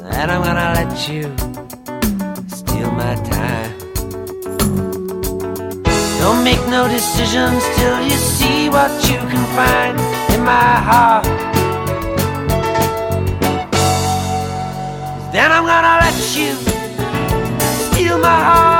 and I'm gonna let you steal my time. Don't make no decisions till you see what you can find in my heart. Then I'm gonna let you steal my heart.